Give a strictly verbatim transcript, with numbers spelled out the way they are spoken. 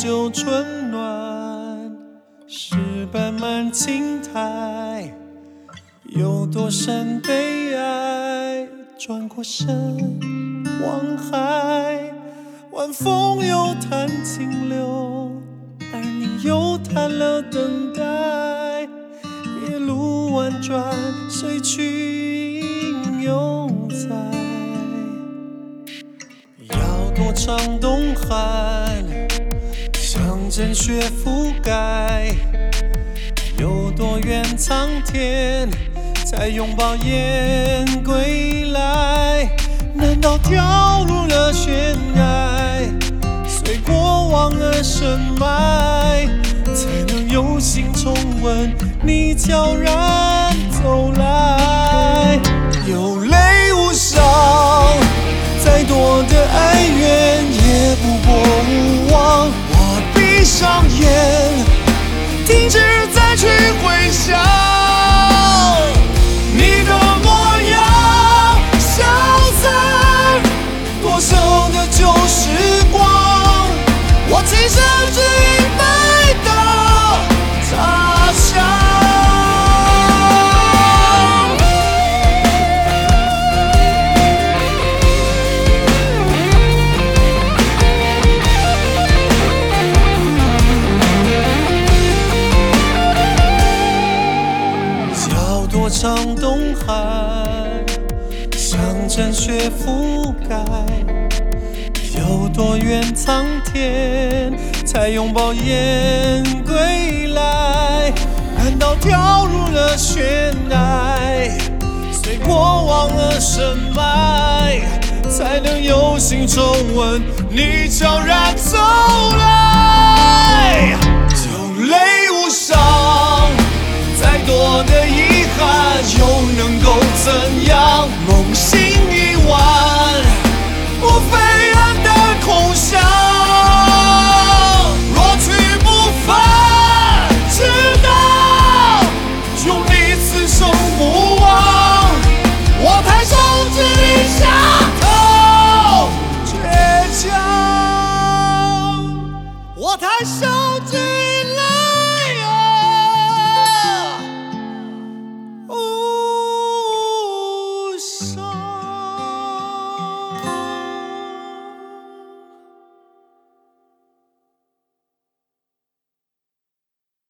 旧春暖，石板满青苔，有多深悲哀？转过身望海，晚风又弹清流，而你又弹了等待。夜路婉转，谁去应犹在？要多长冬寒，像阵雪覆盖，有多远苍天，才拥抱雁归来？难道跳入了悬崖，随过往而深埋，才能有幸重温你悄然走来？有泪无伤，再多的哀怨也不过无望。我闭上眼，停止再去回想你的模样，消散多少的旧时光。我今生只一杯的他乡。叫多长冬寒，像阵雪覆盖，有多远苍天，才拥抱雁归来？难道跳入了悬崖，随过往而深埋，才能有幸重温你悄然走来？有泪无伤，再多的遗憾又能够怎样？梦醒一晚，无非暗淡空想。若去不返，直到用你此生不忘。我抬手指你下头倔强，我抬手指你泪啊无伤。